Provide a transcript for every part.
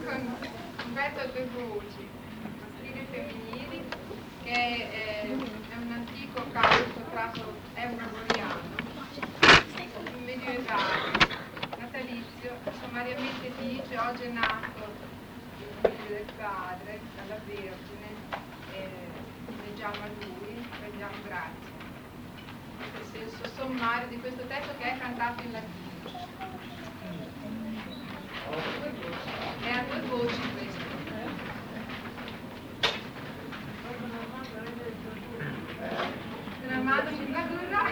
con un pezzo a due voci, maschili e femminili, che è un antico canto tratto, è un gregoriano, medioevale, natalizio. Sommariamente dice: oggi è nato il figlio del padre, dalla Vergine, leggiamo a lui, rendiamo grazie. Questo è il senso sommario di questo testo, che è cantato in latino. È a due voci questo. Armando ci tradurrà.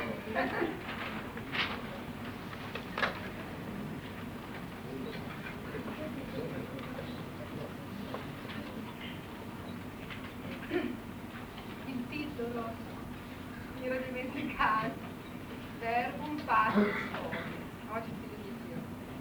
Il titolo mi ero dimenticato. Verbum Patris Storia. Oggi ti dico io.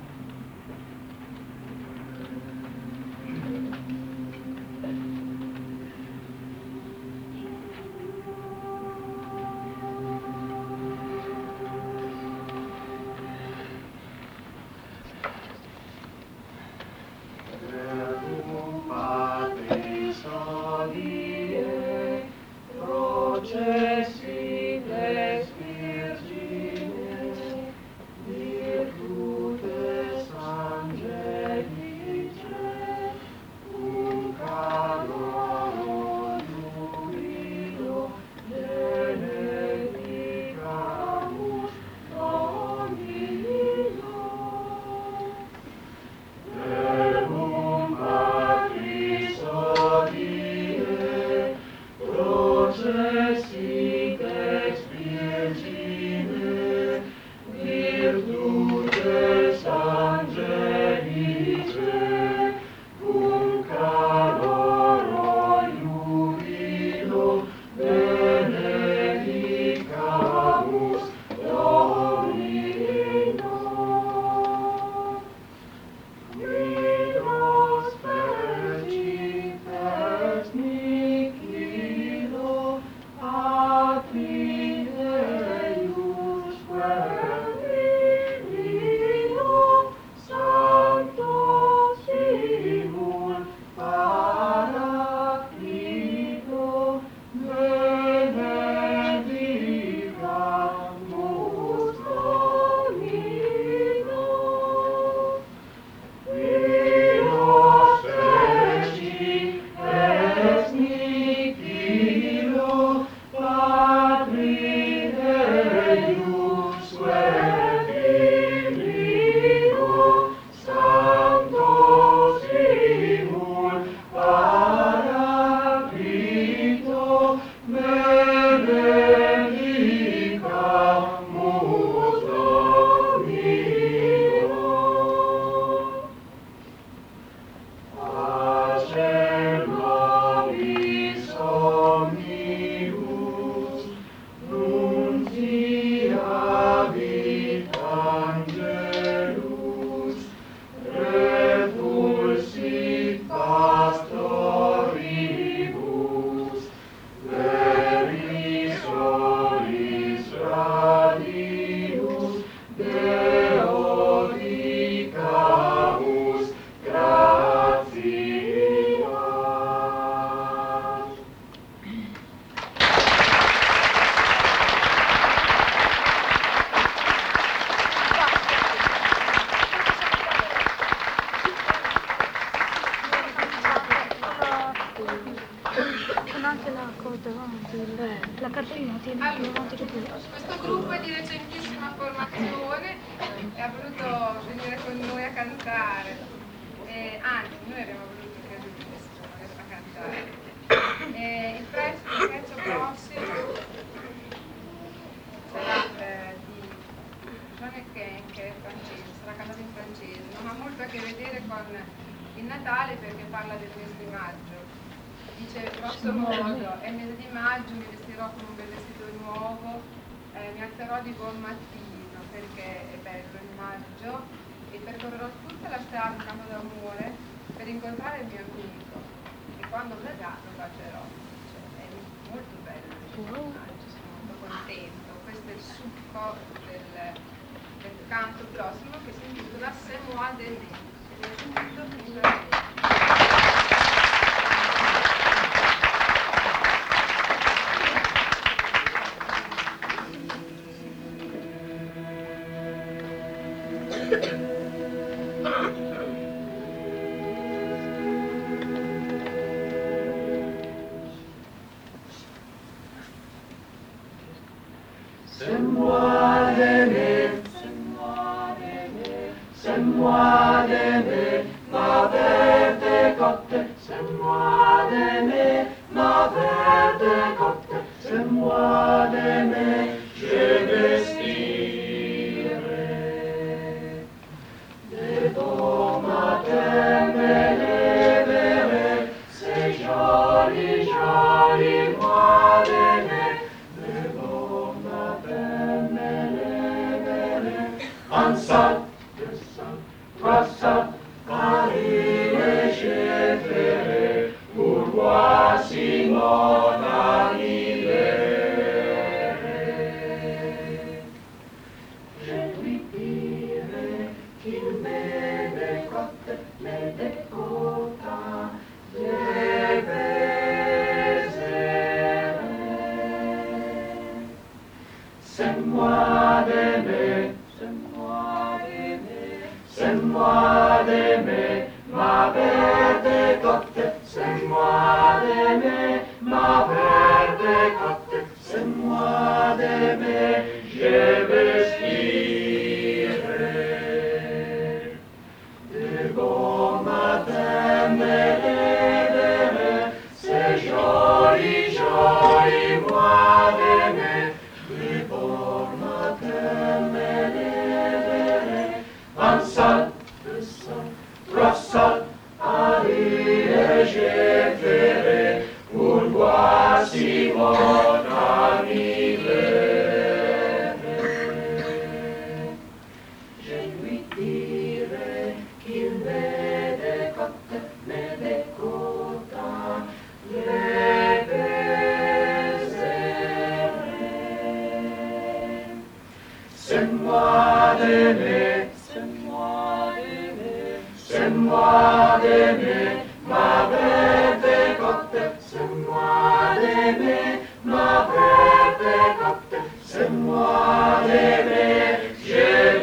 Allora, questo gruppo è di recentissima formazione e ha voluto venire con noi a cantare, anzi noi abbiamo voluto che venissero a cantare. Il pezzo prossimo sarà di John Ken, che è francese, sarà cantato in francese, non ha molto a che vedere con il Natale perché parla del mese di maggio. Dice grosso modo: è il mese di maggio, mi vestirò con un bel vestito nuovo, mi alzerò di buon mattino perché è bello il maggio e percorrerò tutta la strada in campo d'amore per incontrare il mio amico e quando vedrà lo bacerò. Cioè, è molto bello il maggio, sono molto contento. Questo è il succo del canto prossimo, che si intitola C'est moi d'aimer, ed è sentito in francese. ma verde cotte, c'est moi d'aimer, ma verde cotte, c'est moi d'aimer, je vestirai. Des beaux matins me leverai, c'est joli, joli mois d'aimer. Des beaux matins me leverai, un saut, deux sauts, trois sauts, Paris et je ferai, pour voir si mon ami verrai. Je lui dirai qu'il me décote, me décota, je baiserai. C'est moi d'aimer, c'est moi d'aimer, c'est moi d'aimer, ma verde cotte, c'est moi d'aimer, ma verde cotte, c'est moi d'aimer, je vestirai. De beaux matins me leverai, c'est joli, joli mois d'aimer. De beaux matins me leverai, un saut, deux sauts, trois sauts, Paris et je ferai, pour voir si mon ami verrai. Je lui dirai qu'il me décote, me décota, le baiserai. C'est moi d'aimer, c'est moi d'aimer, c'est moi d'aimer, ma verde cotte, c'est moi d'aimer, ma verde cotte, c'est moi d'aimer, je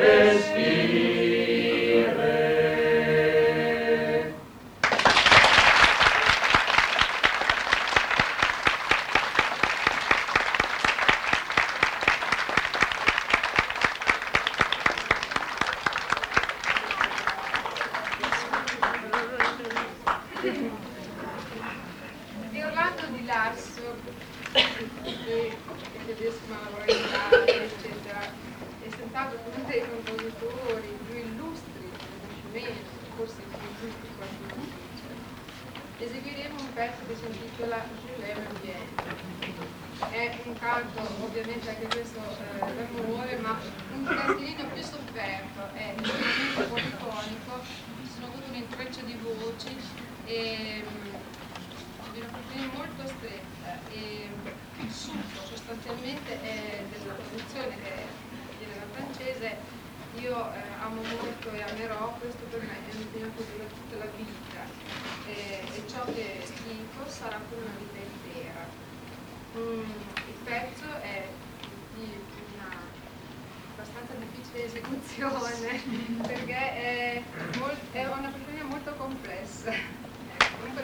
vestirai. Di Orlando Di Lasso, che è tedesco ma lavora in Italia, eccetera, è stato uno dei compositori più illustri del Rinascimento, forse il più illustri qualcuno dice. Eseguiremo un pezzo che si intitola Julien Vienne. È un canto ovviamente anche questo d'amore, ma un cantino più sofferto, è estremamente polifonico, ci sono tutto un intreccio di voci e di una produzione molto stretta e il succo sostanzialmente è della produzione che viene dal francese. Io amo molto e amerò, questo per me è un impegno che dura tutta la vita e ciò che dico sarà per una vita intera. Il pezzo è di una abbastanza difficile esecuzione perché è una produzione molto complessa. Comunque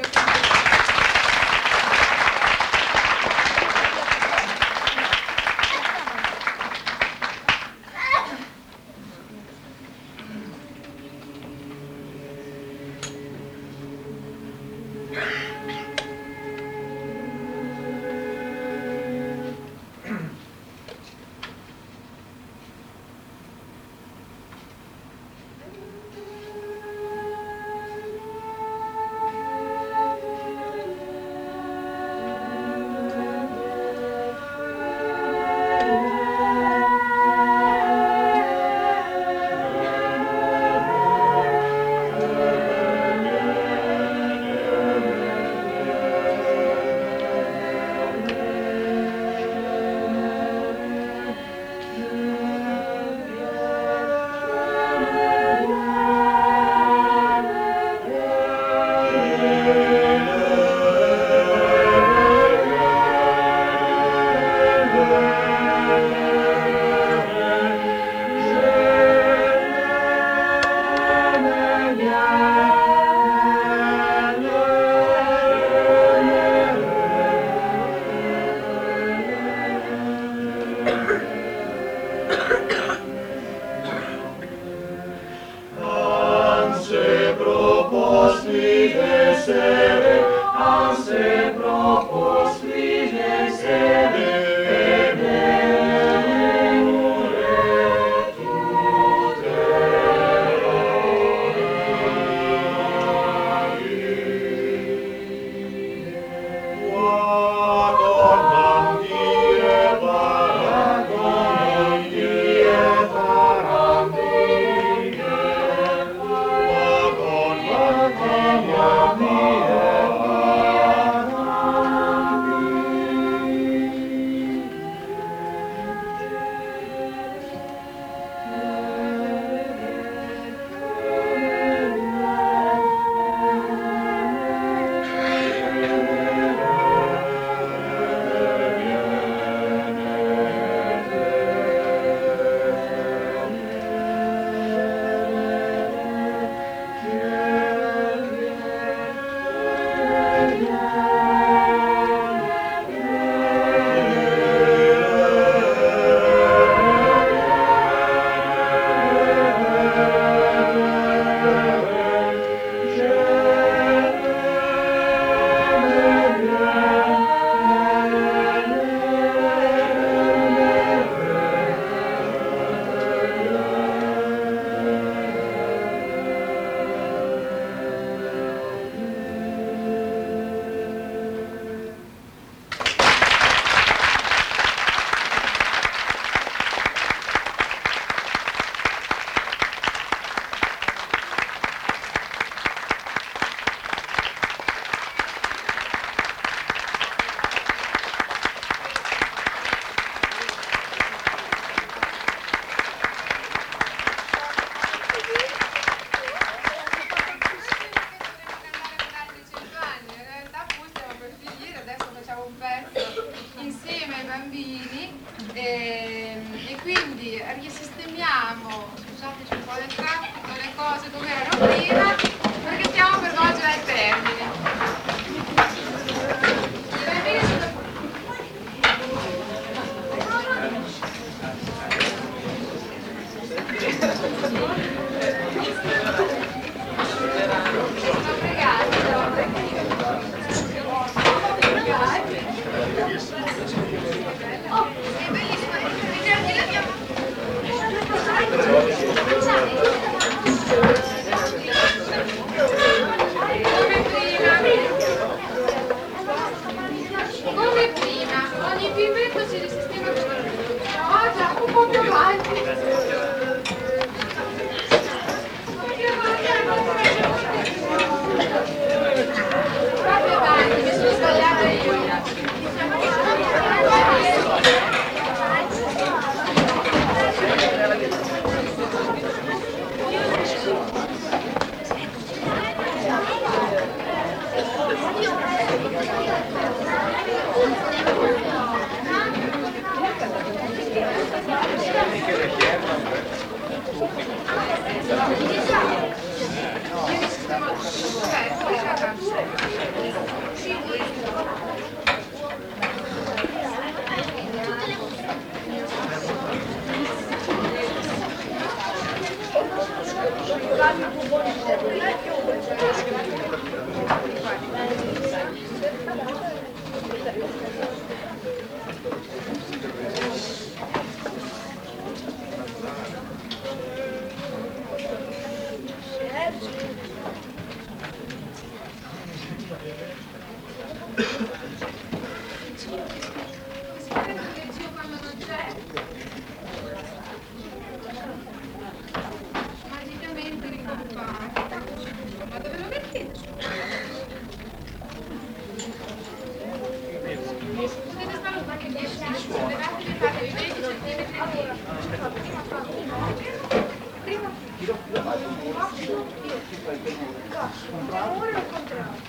tenore o contratto?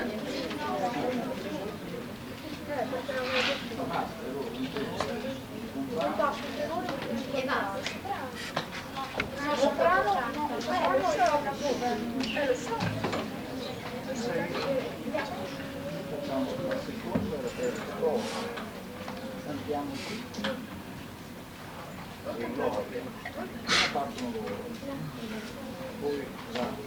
E basta. Soprano, lo so. Facciamo la seconda e la terza strofa. Cantiamo qui. E gloria. Partono loro. Poi va.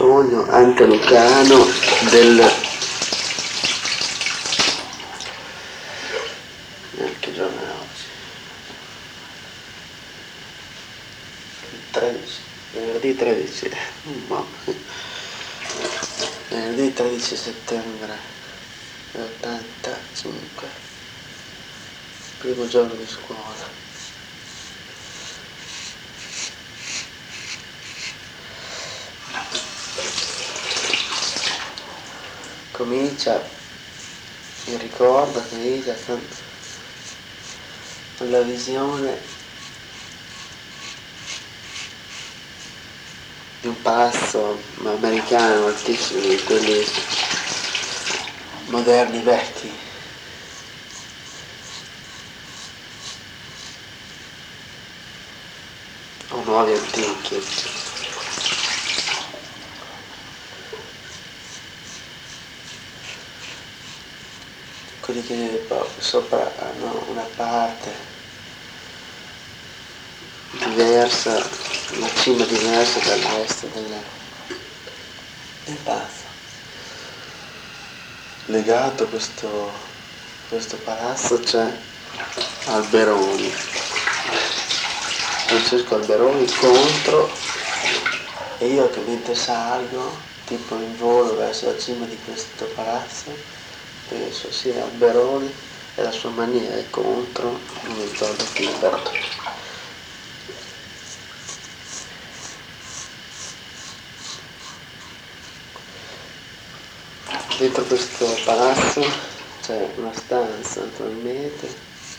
sogno antelucano del... che giorno è oggi? 13, venerdì 13, venerdì 13 settembre del 85, primo giorno di scuola. Comincia il ricordo, comincia con la visione di un palazzo americano altissimo, di quelli moderni vecchi, o nuovi antichi. Quelli che sopra hanno una parte diversa, una cima diversa dal resto del palazzo. Legato a questo palazzo c'è Alberoni, Francesco Alberoni contro, e io che mentre salgo, tipo in volo verso la cima di questo palazzo, penso sia Alberoni e la sua maniera è contro, non mi ricordo chi, però. Dentro questo palazzo c'è una stanza naturalmente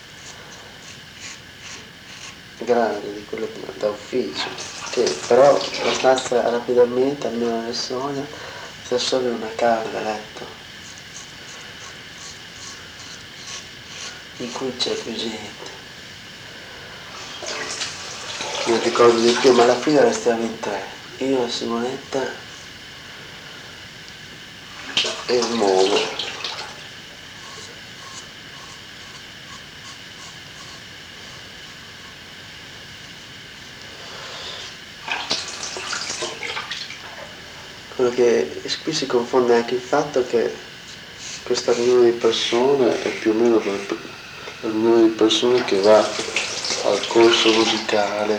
grande, di quello da ufficio, che però la stanza rapidamente, almeno nel sogno, c'è solo una camera da letto in cui c'è più gente. Non ricordo di più, ma alla fine restiamo in tre, io, Simonetta e il Momo. Quello che qui si confonde anche il fatto che questa riunione di persone è più o meno la riunione di persone che va al corso musicale,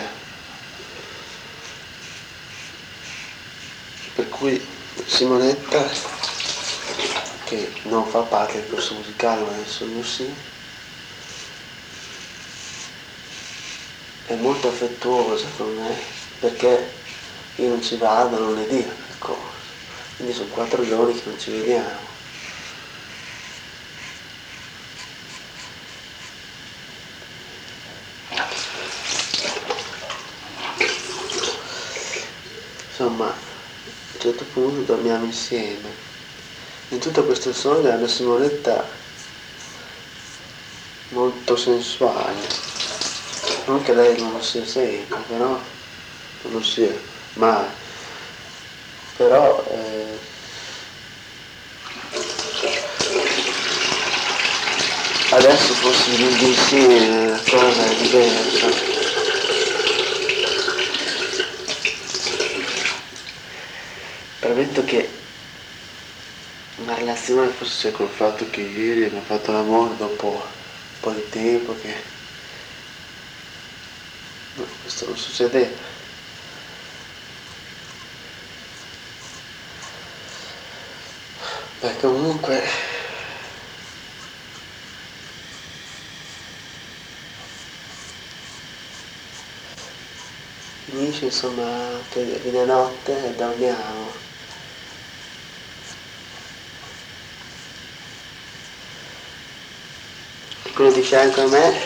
per cui Simonetta, che non fa parte del corso musicale ma nel sogno sì, è molto affettuosa con me, perché io non ci vado lunedì al corso, quindi sono 4 giorni che non ci vediamo. Insomma, a un certo punto dormiamo insieme. In tutto questo sogno è una Simonetta molto sensuale. Non che lei non lo sia sempre, però non lo sia mai. Però adesso forse vivendo insieme la cosa è diversa. Premetto che una relazione forse col fatto che ieri abbiamo fatto l'amore dopo un po' di tempo, che no, questo non succedeva. Beh, comunque finisce, insomma, che viene notte e dormiamo. Quello di fianco a me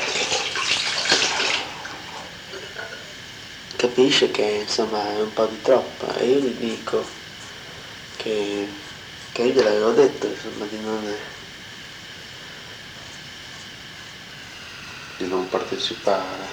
capisce che insomma è un po' di troppo, e io gli dico che io gliel'avevo detto, insomma, di non partecipare.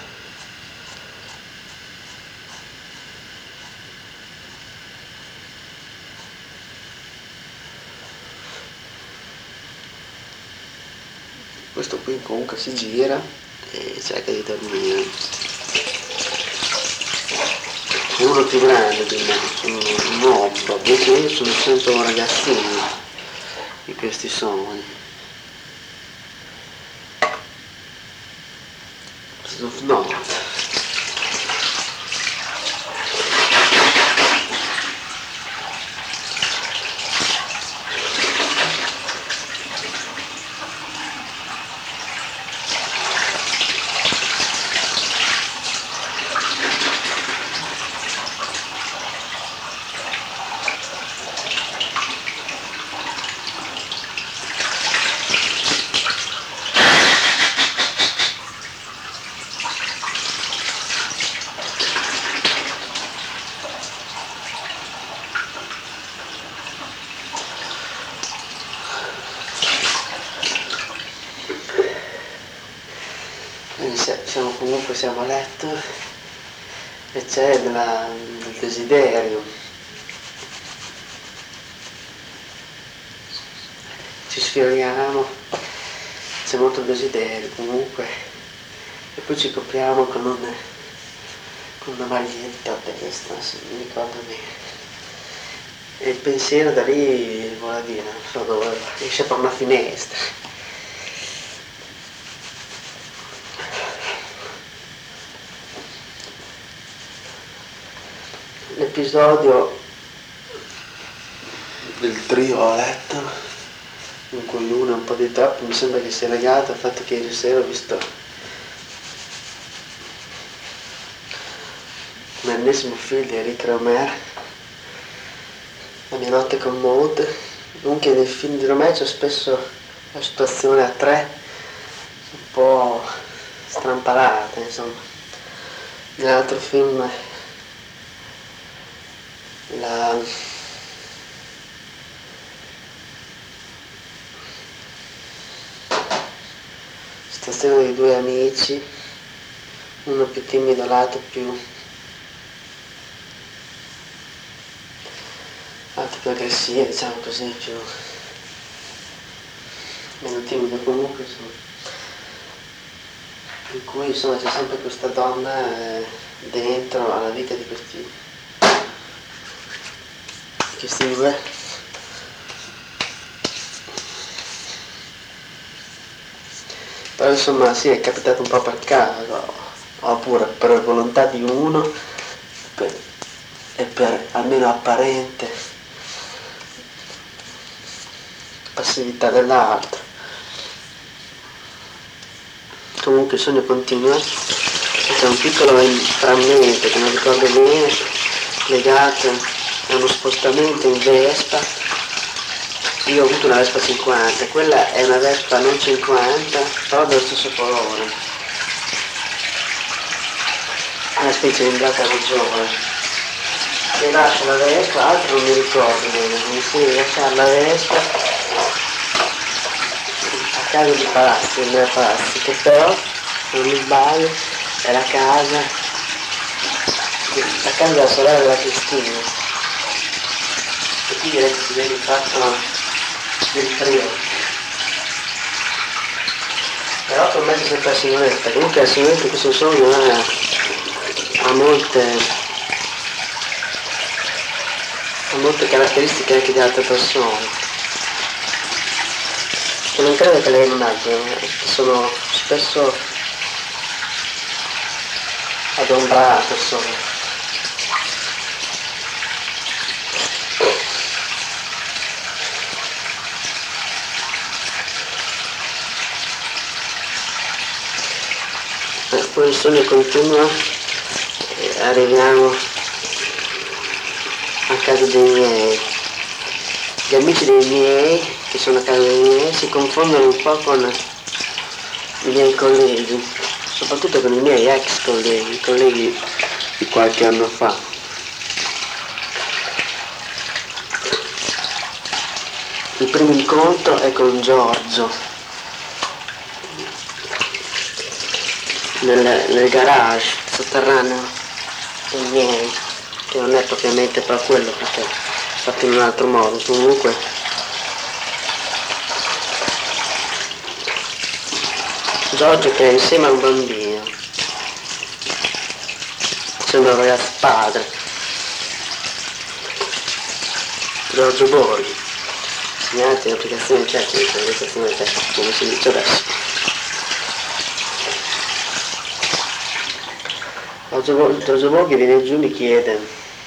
Questo qui comunque si gira e cerca di dormire. È uno più grande di me, sono un uomo, Invece io sono sempre un ragazzino di questi sogni. No. Quindi siamo a letto e c'è il desiderio. Ci sfioriamo, c'è molto desiderio comunque, e poi ci copriamo con una maglietta a testa, se mi ricordo bene. E il pensiero da lì vola via, non so dove, esce per una finestra. L'episodio del trio a letto, in cui uno è un po' di troppo, mi sembra che sia legato al fatto che ieri sera ho visto l'ennesimo film di Eric Romer, La mia notte con Maud. Comunque nei film di Romer c'è spesso la situazione a tre un po' strampalata, insomma. Nell'altro film la situazione dei due amici, uno più timido, l'altro più aggressivo, diciamo così, più meno timido comunque, insomma. In cui insomma c'è sempre questa donna dentro alla vita di questi due. Però insomma sì, è capitato un po' per caso, oppure per volontà di uno e per almeno apparente passività dell'altro. Comunque il sogno continua, c'è un piccolo frammento che non ricordo bene, legato a uno spostamento in Vespa. Io ho avuto una Vespa 50, quella è una Vespa non 50, però dello stesso colore, una specie di imbrata maggiore. E lascio la Vespa, altro non mi ricordo bene, mi si lasciare la Vespa a casa di Palazzi, nella Palazzi, che però, se non mi sbaglio, è la casa della sorella della Cristina. E qui direi che si vede il fatto del trio. Però per me c'è sempre la signoretta. Comunque la signoretta in questo sogno ha molte caratteristiche anche di altre persone. E non credo che lei non abbia, che sono spesso adombrate, insomma. Poi il sogno continua e arriviamo a casa dei miei. Gli amici dei miei, che sono a casa dei miei, si confondono un po' con i miei colleghi, soprattutto con i miei ex colleghi, i colleghi di qualche anno fa. Il primo incontro è con Giorgio, nel garage sotterraneo dei miei, che non è propriamente per quello, perché è fatto in un altro modo. Comunque Giorgio, che è insieme a un bambino, sembra un ragazzo padre, Giorgio Borghi, insegnante in applicazione tecnica, educazione tecnica, come si dice adesso. Giorgio Borghi viene giù e mi chiede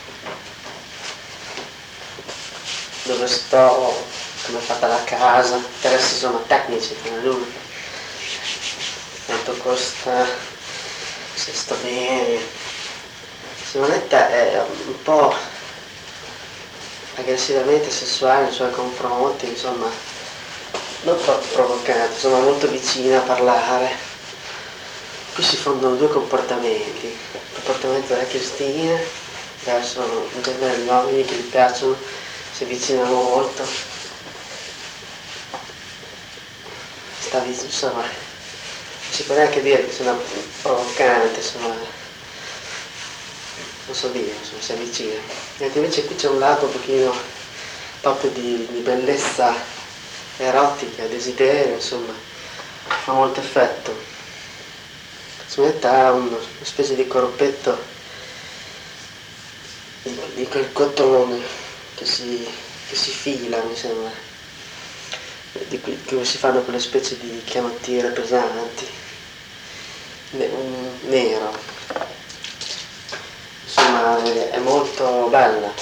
dove sto, come è fatta la casa, interessi sono tecnici come lui, quanto costa, se sto bene. Simonetta è un po' aggressivamente sessuale nei suoi confronti, insomma, non troppo provocante, insomma molto vicina a parlare. Qui si fondono due comportamenti, il comportamento della Cristina verso in genere gli uomini che gli piacciono, si avvicinano molto, insomma, si può neanche dire che sono provocante, insomma, non so dire, insomma, si avvicina. E invece qui c'è un lato un pochino proprio di bellezza erotica, desiderio, insomma, fa molto effetto. Simonetta ha una specie di corpetto di quel cotone che si fila, mi sembra, di cui si fanno quelle specie di canottiere pesanti, nero. Insomma, è molto bella.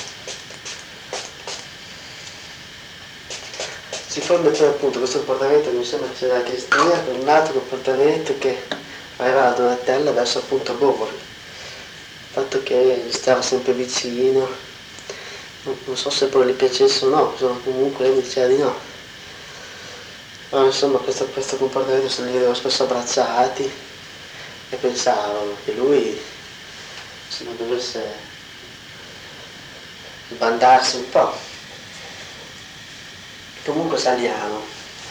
Si fonde poi appunto questo comportamento che mi sembra che sia della Cristina con un altro comportamento che aveva la Donatella verso appunto Borghi. Il fatto che gli stava sempre vicino, non so se poi gli piacesse o no, insomma, comunque lei mi diceva di no. Ma insomma questo comportamento se li vedevo spesso abbracciati e pensavo che lui se non dovesse sbandarsi un po'. Comunque saliamo.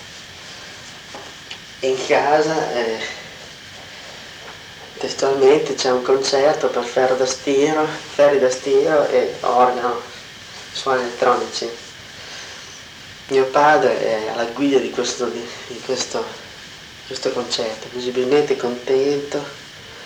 E in casa testualmente c'è un concerto per ferri da stiro e organo, suoni elettronici. Mio padre è alla guida di questo concerto, visibilmente contento.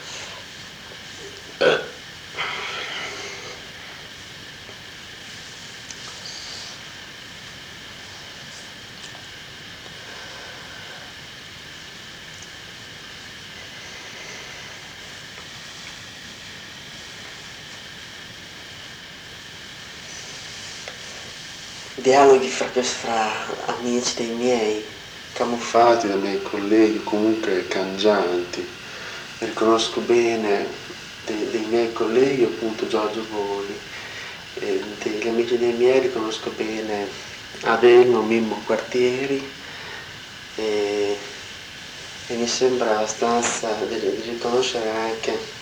Dialoghi fra amici dei miei, camuffati dai miei colleghi, comunque cangianti. Riconosco bene dei miei colleghi appunto Giorgio Borghi, degli amici dei miei riconosco bene Adelmo, Mimmo Quartieri e mi sembra abbastanza di riconoscere anche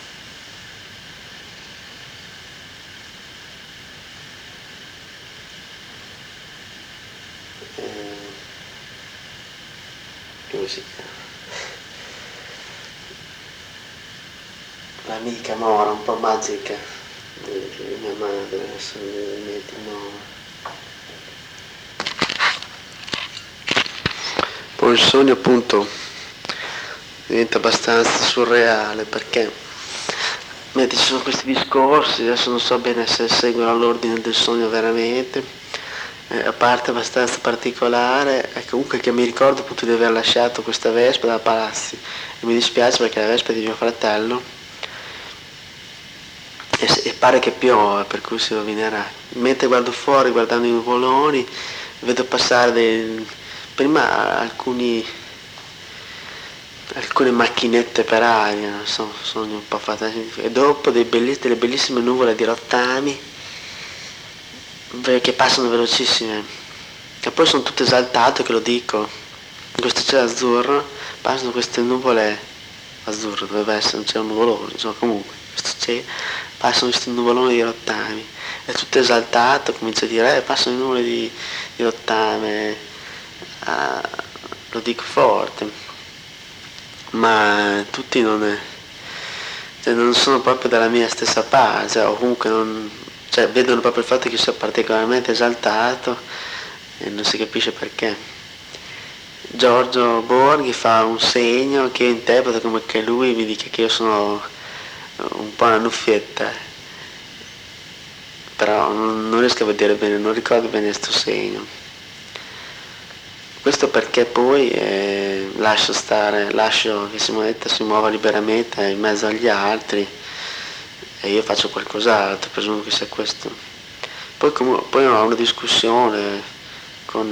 come si chiama? L'amica Mora, un po' magica di mia madre, adesso mi metti il nome. Poi il sogno appunto diventa abbastanza surreale perché ci sono questi discorsi, adesso non so bene se seguono l'ordine del sogno veramente, a parte abbastanza particolare, comunque che mi ricordo appunto di aver lasciato questa Vespa da Palazzi e mi dispiace perché è la Vespa di mio fratello e pare che piova, per cui si rovinerà. Mentre guardo fuori, guardando i nuvoloni, vedo passare prima alcune macchinette per aria, non so, sono un po' fantastiche, e dopo delle bellissime nuvole di rottami che passano velocissime, e poi sono tutto esaltato che lo dico, in questo cielo azzurro passano queste nuvole azzurre, dovrebbe essere, non c'è un nuvolone, insomma comunque questo cielo, passano questi nuvoloni di rottami, è tutto esaltato, comincia a dire passano i nuvole di rottame, lo dico forte, ma tutti non sono proprio dalla mia stessa parte, o comunque vedono proprio il fatto che io sia particolarmente esaltato e non si capisce perché. Giorgio Borghi fa un segno che io interpreto come che lui mi dice che io sono un po' una nuffietta però non riesco a vedere bene, non ricordo bene questo segno. Questo perché poi lascio che Simonetta si muova liberamente in mezzo agli altri e io faccio qualcos'altro, presumo che sia questo. Poi ho una discussione con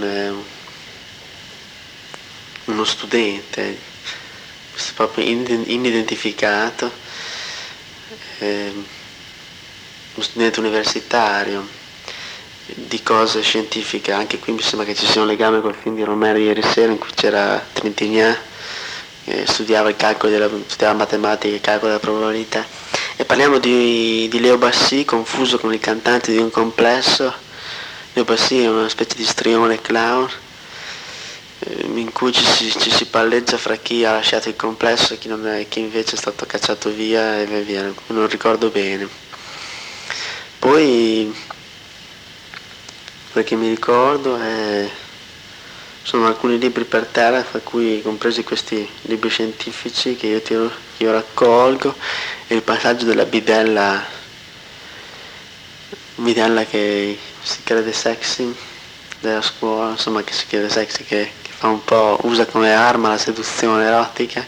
uno studente, questo proprio inidentificato, uno studente universitario di cose scientifiche. Anche qui mi sembra che ci sia un legame col film di Romero ieri sera in cui c'era Trintignant che studiava matematica e il calcolo della probabilità, e parliamo di Leo Bassi confuso con il cantante di Un complesso. Leo Bassi è una specie di strione clown in cui ci si palleggia fra chi ha lasciato il complesso e chi invece è stato cacciato via e via, non ricordo bene. Poi, perché mi ricordo, sono alcuni libri per terra, fra cui compresi questi libri scientifici che io raccolgo, e il passaggio della bidella che si crede sexy della scuola, insomma, che si crede sexy, che fa un po', usa come arma la seduzione erotica,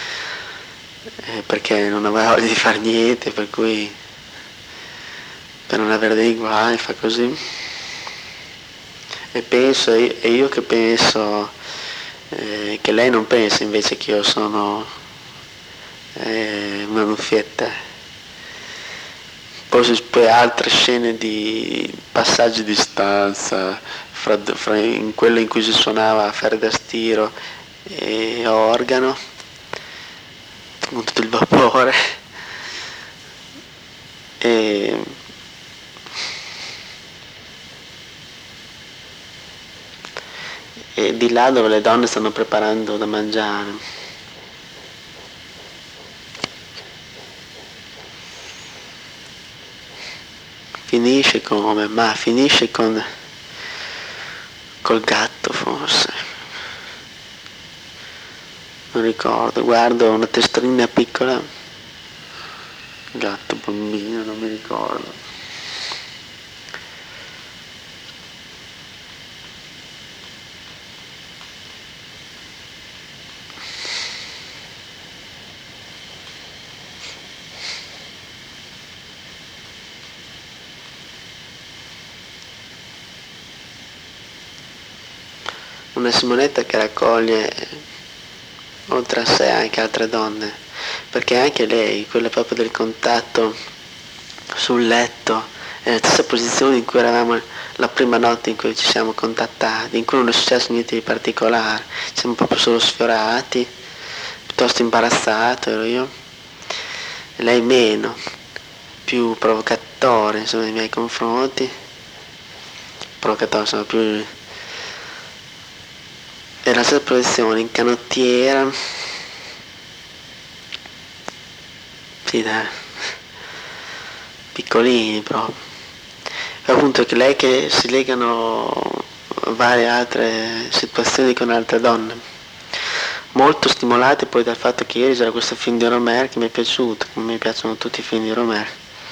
perché non aveva voglia di fare niente, per cui per non avere dei guai fa così. E io che penso che lei non pensa invece che io sono una nuffietta. Poi altre scene di passaggi di stanza, in quello in cui si suonava ferro da stiro e organo, con tutto il vapore. E di là dove le donne stanno preparando da mangiare. Finisce col gatto forse. Non ricordo, guardo una testolina piccola. Gatto, bambino, non mi ricordo. Una Simonetta che raccoglie oltre a sé anche altre donne, perché anche lei, quella proprio del contatto sul letto, è la stessa posizione in cui eravamo la prima notte in cui ci siamo contattati, in cui non è successo niente di particolare, siamo proprio solo sfiorati, piuttosto imbarazzato ero io, e lei meno, più provocatore insomma nei miei confronti, provocatore insomma più. Era la stessa posizione, in canottiera, sì dai, piccolini proprio. E appunto che lei che si legano a varie altre situazioni con altre donne, molto stimolate poi dal fatto che ieri c'era questo film di Romero che mi è piaciuto, come mi piacciono tutti i film di Romero,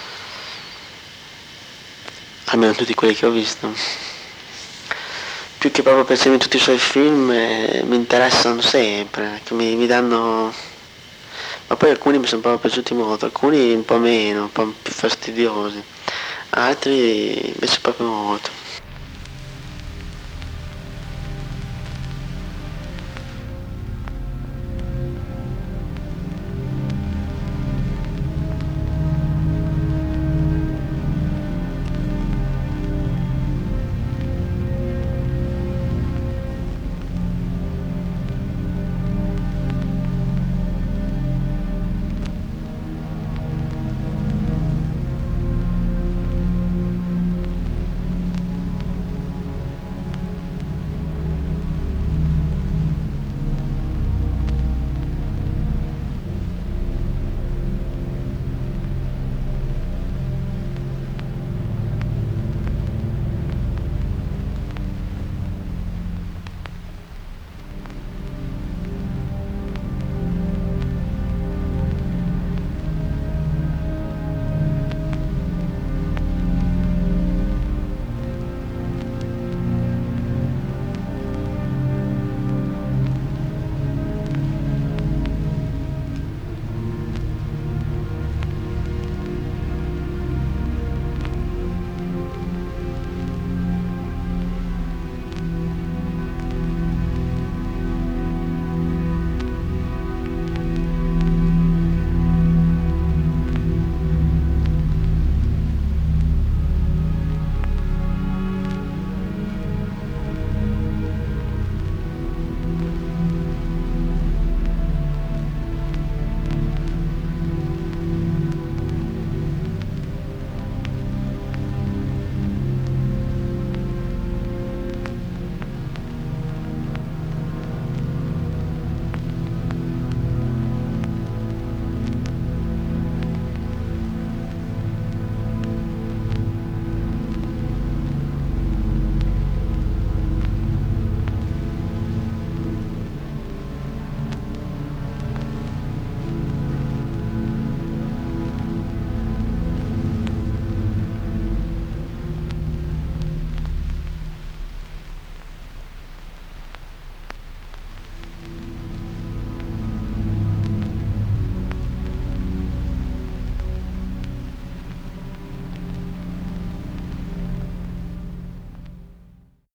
almeno tutti quelli che ho visto. Più che proprio piacermi tutti i suoi film, mi interessano sempre, che mi danno. Ma poi alcuni mi sono proprio piaciuti molto, alcuni un po' meno, un po' più fastidiosi, altri invece proprio molto.